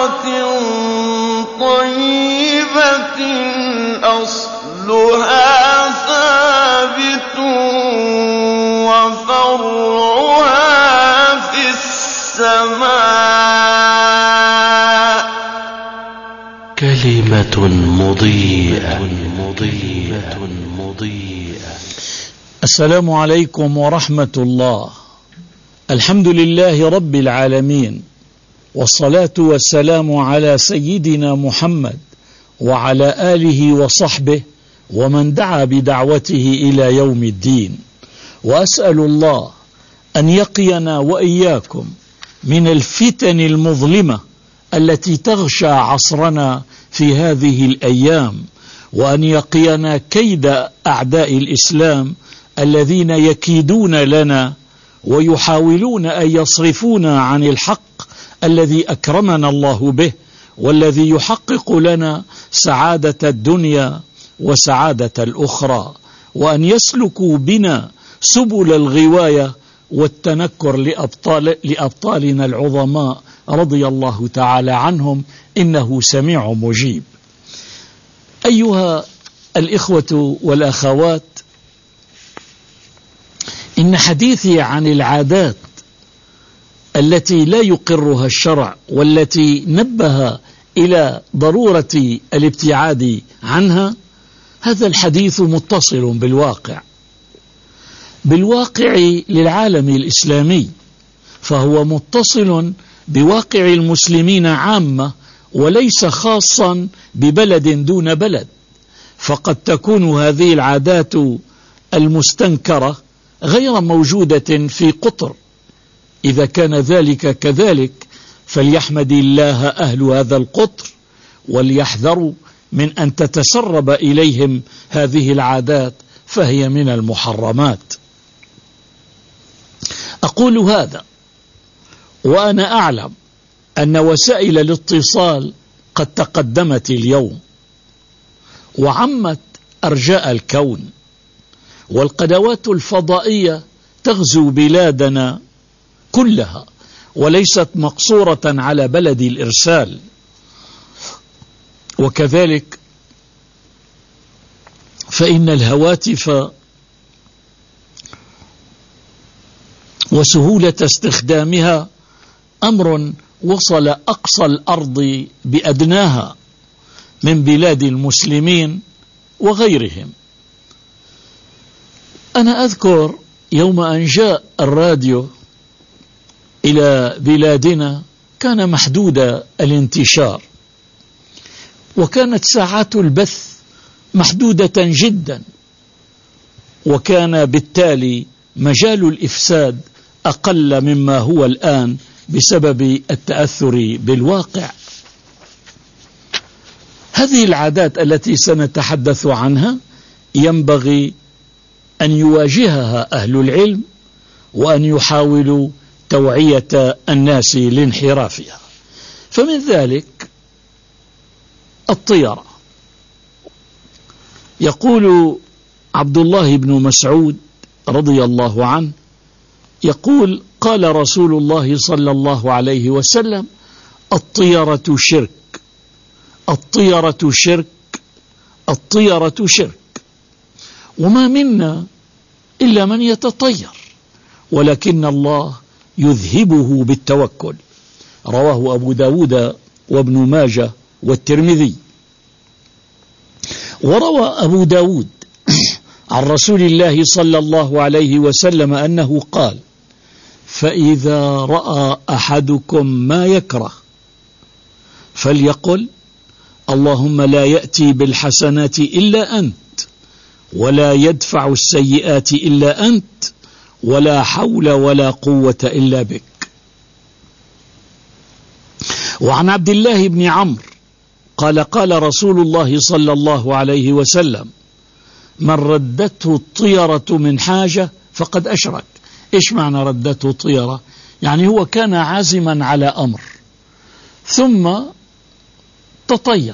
طيبة أصلها ثابت وفرعها في السماء. كلمة مضيئة. السلام عليكم ورحمة الله. الحمد لله رب العالمين، والصلاة والسلام على سيدنا محمد وعلى آله وصحبه ومن دعا بدعوته إلى يوم الدين. وأسأل الله أن يقينا وإياكم من الفتن المظلمة التي تغشى عصرنا في هذه الأيام، وأن يقينا كيد أعداء الإسلام الذين يكيدون لنا ويحاولون أن يصرفونا عن الحق الذي أكرمنا الله به، والذي يحقق لنا سعادة الدنيا وسعادة الأخرى، وأن يسلكوا بنا سبل الغواية والتنكر لأبطالنا العظماء رضي الله تعالى عنهم، إنه سميع مجيب. أيها الإخوة والأخوات، إن حديثي عن العادات التي لا يقرها الشرع والتي نبه إلى ضرورة الابتعاد عنها، هذا الحديث متصل بالواقع للعالم الإسلامي، فهو متصل بواقع المسلمين عامة وليس خاصا ببلد دون بلد. فقد تكون هذه العادات المستنكرة غير موجودة في قطر. إذا كان ذلك كذلك فليحمد الله أهل هذا القطر، وليحذروا من أن تتسرب إليهم هذه العادات، فهي من المحرمات. أقول هذا وأنا أعلم أن وسائل الاتصال قد تقدمت اليوم وعمت أرجاء الكون، والقنوات الفضائية تغزو بلادنا كلها وليست مقصورة على بلد الإرسال. وكذلك فإن الهواتف وسهولة استخدامها أمر وصل أقصى الأرض بأدناها من بلاد المسلمين وغيرهم. أنا أذكر يوم أن جاء الراديو إلى بلادنا كان محدود الانتشار، وكانت ساعات البث محدودة جدا، وكان بالتالي مجال الإفساد أقل مما هو الآن بسبب التأثر بالواقع. هذه العادات التي سنتحدث عنها ينبغي أن يواجهها أهل العلم، وأن يحاولوا توعية الناس لانحرافها. فمن ذلك الطيرة. يقول عبد الله بن مسعود رضي الله عنه، يقول: قال رسول الله صلى الله عليه وسلم: الطيرة شرك، الطيرة شرك، الطيرة شرك، وما منا إلا من يتطير، ولكن الله يذهبه بالتوكل. رواه أبو داود وابن ماجه والترمذي. وروى أبو داود عن رسول الله صلى الله عليه وسلم أنه قال: فإذا رأى أحدكم ما يكره فليقل: اللهم لا يأتي بالحسنات إلا أنت، ولا يدفع السيئات إلا أنت، ولا حول ولا قوة إلا بك. وعن عبد الله بن عمرو قال: قال رسول الله صلى الله عليه وسلم: من ردته الطيرة من حاجة فقد أشرك. إيش معنى ردته طيرة؟ يعني هو كان عازما على أمر ثم تطير،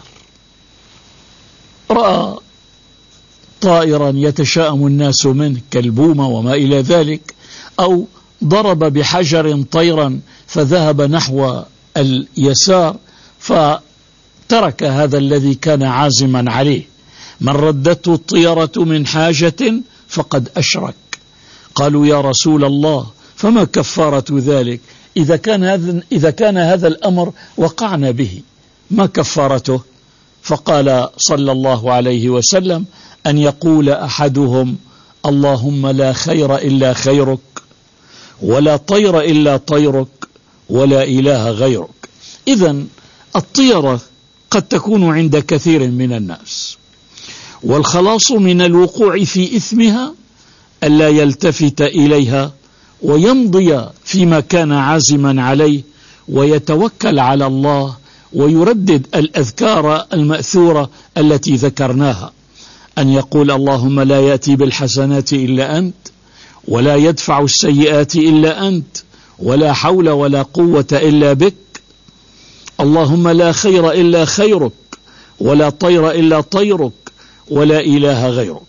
رأى طائرا يتشاءم الناس منه كالبومة وما إلى ذلك، أو ضرب بحجر طيرا فذهب نحو اليسار فترك هذا الذي كان عازما عليه. من ردته الطيرة من حاجة فقد أشرك. قالوا يا رسول الله فما كفارة ذلك؟ إذا كان هذا الأمر وقعنا به ما كفارته؟ فقال صلى الله عليه وسلم أن يقول أحدهم اللهم لا خير إلا خيرك ولا طير إلا طيرك ولا إله غيرك. إذن الطيرة قد تكون عند كثير من الناس، والخلاص من الوقوع في إثمها ألا يلتفت إليها ويمضي فيما كان عازما عليه ويتوكل على الله ويردد الأذكار المأثورة التي ذكرناها، أن يقول اللهم لا يأتي بالحسنات إلا أنت ولا يدفع السيئات إلا أنت ولا حول ولا قوة إلا بك، اللهم لا خير إلا خيرك ولا طير إلا طيرك ولا إله غيرك.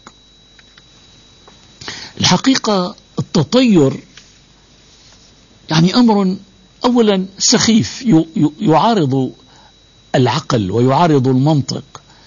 الحقيقة التطير يعني أمر أولا سخيف يعارض العقل ويعارض المنطق.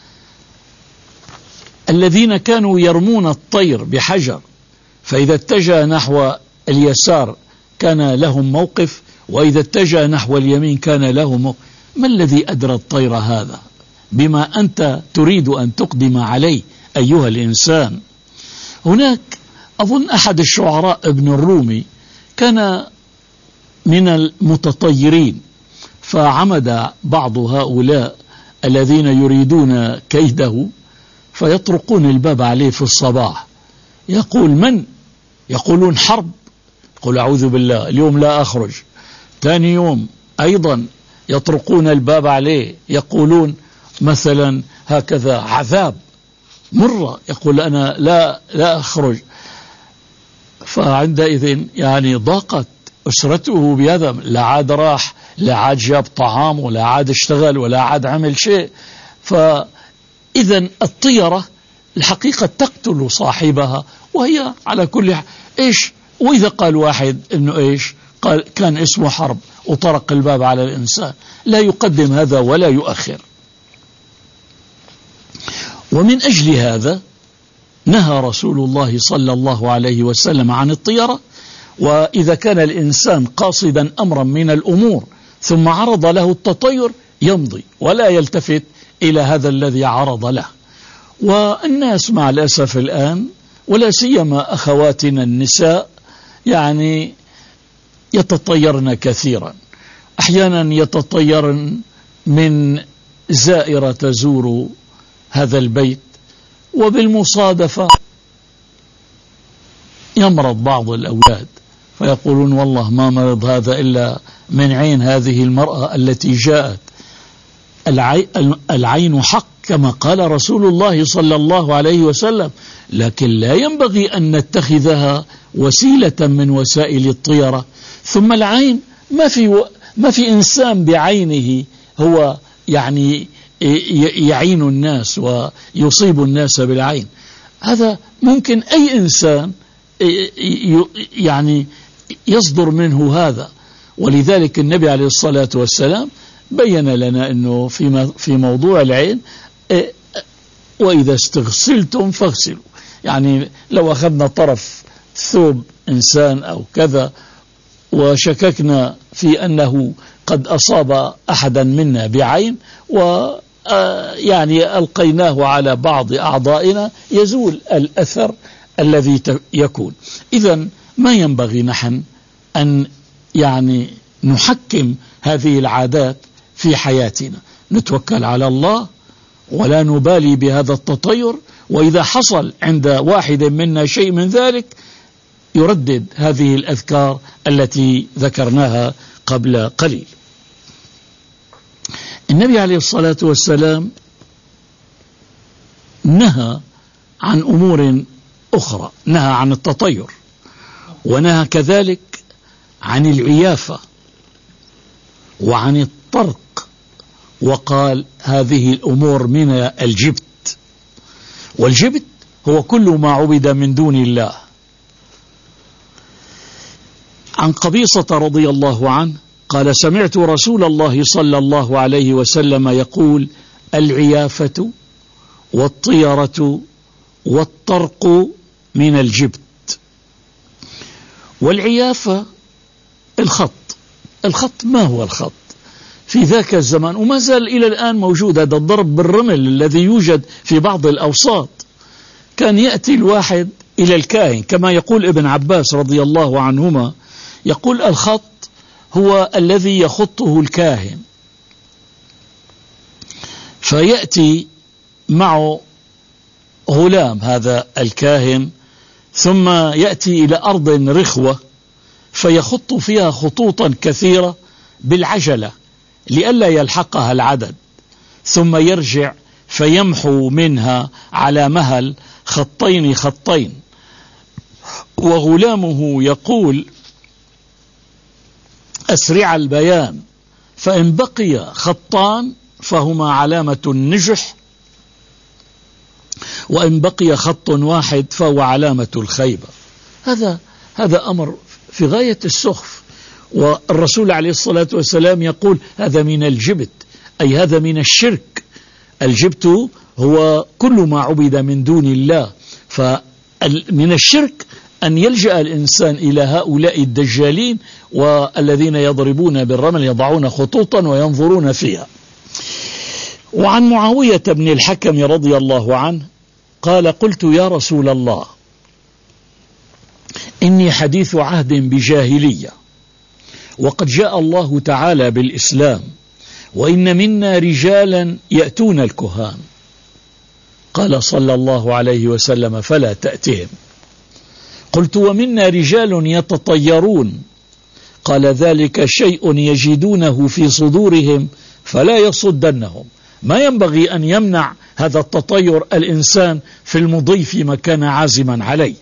الذين كانوا يرمون الطير بحجر فإذا اتجه نحو اليسار كان لهم موقف، وإذا اتجه نحو اليمين كان له موقف. ما الذي أدرى الطير هذا بما أنت تريد أن تقدم عليه أيها الإنسان؟ هناك أظن أحد الشعراء ابن الرومي كان من المتطيرين، فعمد بعض هؤلاء الذين يريدون كيده فيطرقون الباب عليه في الصباح، يقول من؟ يقولون حرب، يقول أعوذ بالله اليوم لا أخرج. ثاني يوم أيضا يطرقون الباب عليه يقولون مثلا هكذا عذاب مرة، يقول أنا لا أخرج. فعندئذ يعني ضاقت أسرته بهذا، لا عاد راح، لا عاد جاب طعام ولا عاد اشتغل ولا عاد عمل شيء. فإذا الطيرة الحقيقة تقتل صاحبها، وهي على كل إيش. وإذا قال واحد إنه إيش قال كان اسمه حرب وطرق الباب على الإنسان، لا يقدم هذا ولا يؤخر. ومن أجل هذا نهى رسول الله صلى الله عليه وسلم عن الطيرة. وإذا كان الإنسان قاصدا أمرا من الأمور ثم عرض له التطير يمضي ولا يلتفت إلى هذا الذي عرض له. والناس مع الأسف الآن ولا سيما أخواتنا النساء يعني يتطيرن كثيرا، أحيانا يتطيرن من زائرة تزور هذا البيت، وبالمصادفة يمرض بعض الأولاد فيقولون والله ما مرض هذا إلا من عين هذه المرأة التي جاءت. العين حق كما قال رسول الله صلى الله عليه وسلم، لكن لا ينبغي أن نتخذها وسيلة من وسائل الطيرة. ثم العين ما في إنسان بعينه هو يعني يعين الناس ويصيب الناس بالعين، هذا ممكن أي إنسان يعني يصدر منه هذا. ولذلك النبي عليه الصلاة والسلام بين لنا أنه في موضوع العين وإذا استغسلتم فاغسلوا، يعني لو أخذنا طرف ثوب إنسان أو كذا وشككنا في أنه قد أصاب أحدا منا بعين ويعني ألقيناه على بعض أعضائنا يزول الأثر الذي يكون. إذن ما ينبغي نحن أن يعني نحكم هذه العادات في حياتنا، نتوكل على الله ولا نبالي بهذا التطير. وإذا حصل عند واحد منا شيء من ذلك يردد هذه الأذكار التي ذكرناها قبل قليل. النبي عليه الصلاة والسلام نهى عن أمور أخرى، نهى عن التطير ونهى كذلك عن العيافة وعن الطرق، وقال هذه الأمور من الجبت. والجبت هو كل ما عبد من دون الله. عن قبيصة رضي الله عنه قال: سمعت رسول الله صلى الله عليه وسلم يقول: العيافة والطيرة والطرق من الجبت. والعيافة الخط ما هو الخط في ذاك الزمان وما زال إلى الآن موجود، هذا الضرب بالرمل الذي يوجد في بعض الأوساط. كان يأتي الواحد إلى الكاهن كما يقول ابن عباس رضي الله عنهما، يقول: الخط هو الذي يخطه الكاهن، فيأتي معه غلام هذا الكاهن، ثم يأتي إلى أرض رخوة فيخط فيها خطوطا كثيرة بالعجلة لئلا يلحقها العدد، ثم يرجع فيمحو منها على مهل خطين، وغلامه يقول: أسرع البيان، فإن بقي خطان فهما علامة النجح، وإن بقي خط واحد فهو علامة الخيبة. هذا أمر في غاية السخف. والرسول عليه الصلاة والسلام يقول: هذا من الجبت، أي هذا من الشرك. الجبت هو كل ما عبد من دون الله، فمن الشرك أن يلجأ الإنسان إلى هؤلاء الدجالين والذين يضربون بالرمل، يضعون خطوطا وينظرون فيها. وعن معاوية بن الحكم رضي الله عنه قال: قلت: يا رسول الله، إني حديث عهد بجاهلية، وقد جاء الله تعالى بالإسلام، وإن منا رجالا يأتون الكهان. قال صلى الله عليه وسلم: فلا تأتهم. قلت: ومنا رجال يتطيرون. قال: ذلك شيء يجدونه في صدورهم فلا يصدنهم. ما ينبغي أن يمنع هذا التطير الإنسان في المضي فيما كان عازما عليه.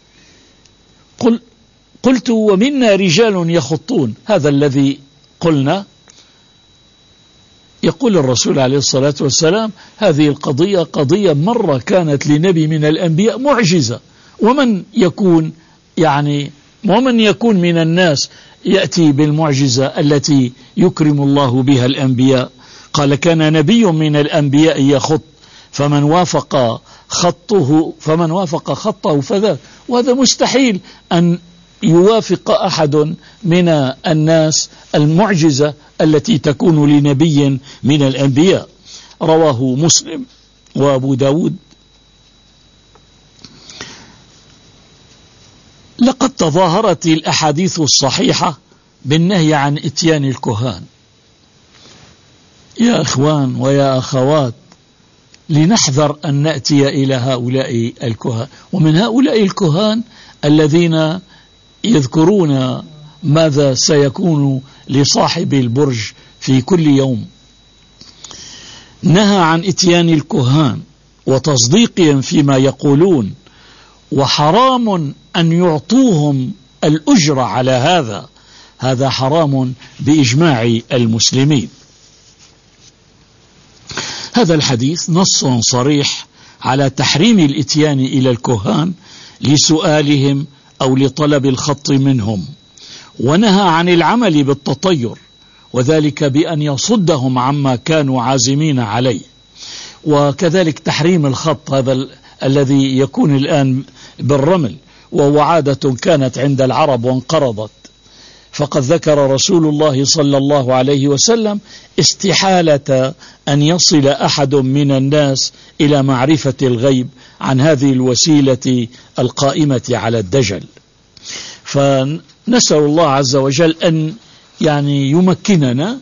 قلت: ومنا رجال يخطون. هذا الذي قلنا. يقول الرسول عليه الصلاة والسلام: هذه القضية قضية مرة كانت لنبي من الأنبياء معجزة، ومن يكون من الناس يأتي بالمعجزة التي يكرم الله بها الأنبياء. قال: كان نبي من الأنبياء يخط، فمن وافق خطه فذاك. وهذا مستحيل أن يوافق أحد من الناس المعجزة التي تكون لنبي من الأنبياء. رواه مسلم وأبو داود. لقد تظاهرت الأحاديث الصحيحة بالنهي عن إتيان الكهان. يا إخوان ويا أخوات، لنحذر أن نأتي إلى هؤلاء الكهان. ومن هؤلاء الكهان الذين يذكرون ماذا سيكون لصاحب البرج في كل يوم. نهى عن إتيان الكهان وتصديقهم فيما يقولون، وحرام أن يعطوهم الأجر على هذا حرام بإجماع المسلمين. هذا الحديث نص صريح على تحريم الإتيان إلى الكهان لسؤالهم أو لطلب الخط منهم، ونهى عن العمل بالتطير، وذلك بأن يصدهم عما كانوا عازمين عليه. وكذلك تحريم الخط هذا الذي يكون الآن بالرمل، وهو عادة كانت عند العرب وانقرضت. فقد ذكر رسول الله صلى الله عليه وسلم استحالة أن يصل أحد من الناس إلى معرفة الغيب عن هذه الوسيلة القائمة على الدجل. فنسأل الله عز وجل أن يمكننا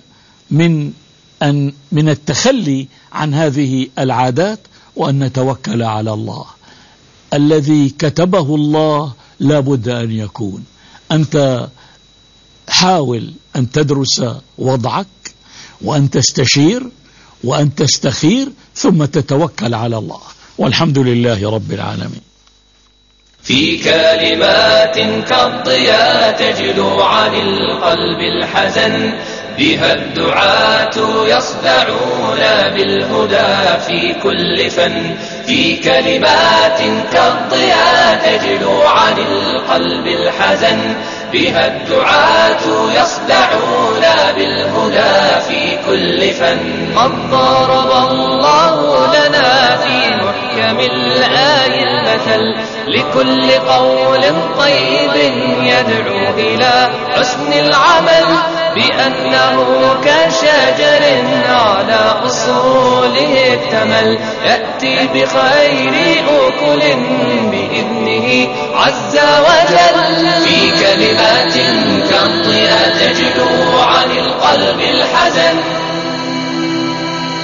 من التخلي عن هذه العادات، وأن نتوكل على الله الذي كتبه الله. لا بد أن يكون. أنت حاول أن تدرس وضعك، وأن تستشير، وأن تستخير، ثم تتوكل على الله، والحمد لله رب العالمين. في كلمات كالضياء تجلو عن القلب الحزن، بها الدعاة يصدعون بالهدى في كل فن. في كلمات كالضياء تجلو عن القلب الحزن، بها الدعاة يصدعون بالهدى في كل فن. قد ضرب الله لنا في محكم الآي المثل لكل قول طيب يدعو إلى حسن العمل بأنه كشجر على أصوله اكتمل يأتي بخير أكل بإذنه عز وجل. في كلمات كالضياء تجلو عن القلب الحزن